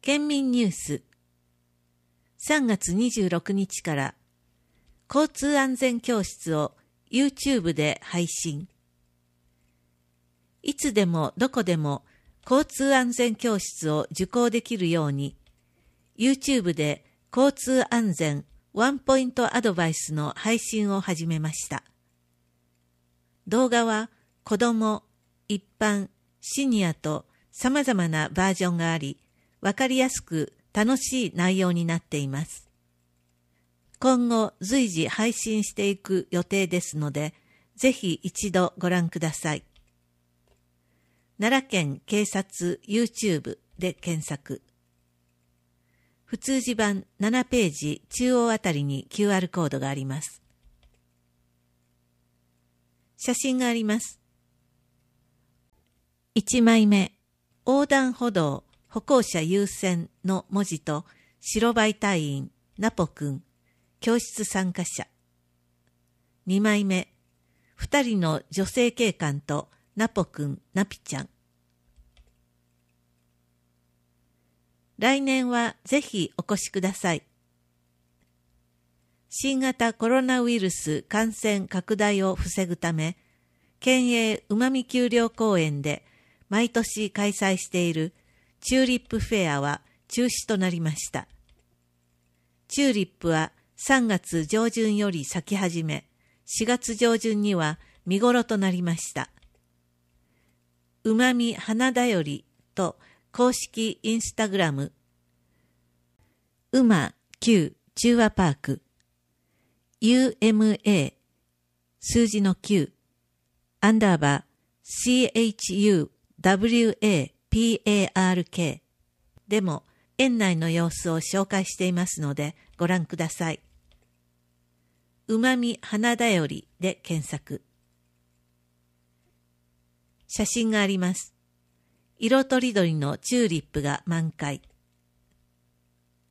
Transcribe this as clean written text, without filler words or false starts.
県民ニュース3月26日から交通安全教室を YouTube で配信。いつでもどこでも交通安全教室を受講できるように YouTube で交通安全ワンポイントアドバイスの配信を始めました。動画は子ども、一般、シニアと様々なバージョンがあり、わかりやすく楽しい内容になっています。今後随時配信していく予定ですので、ぜひ一度ご覧ください。奈良県警察 YouTube で検索。普通字版7ページ中央あたりに QR コードがあります。写真があります。1枚目、横断歩道歩行者優先の文字と白バイ隊員ナポくん、教室参加者。2枚目、2人の女性警官とナポくん、ナピちゃん。来年はぜひお越しください。新型コロナウイルス感染拡大を防ぐため、県営うまみ丘陵公園で毎年開催しているチューリップフェアは中止となりました。チューリップは3月上旬より咲き始め、4月上旬には見頃となりました。うまみ花だよりと公式インスタグラム、うま9中和パーク、UMA 数字の9、アンダーバー CHUWAPARK でも園内の様子を紹介していますのでご覧ください。うまみ花だよりで検索。写真があります。色とりどりのチューリップが満開。